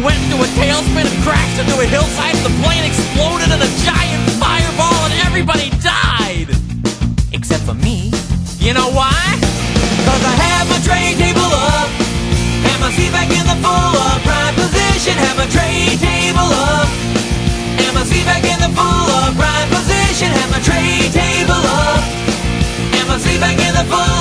went into a tailspin and crashed into a hillside. The plane exploded in a giant fireball and everybody died. Except for me. You know why? 'Cause I have my tray table up and my seat back in the full upright position. Have my tray table up and my seat back in the full upright position. Have my tray table up and my seat back in the full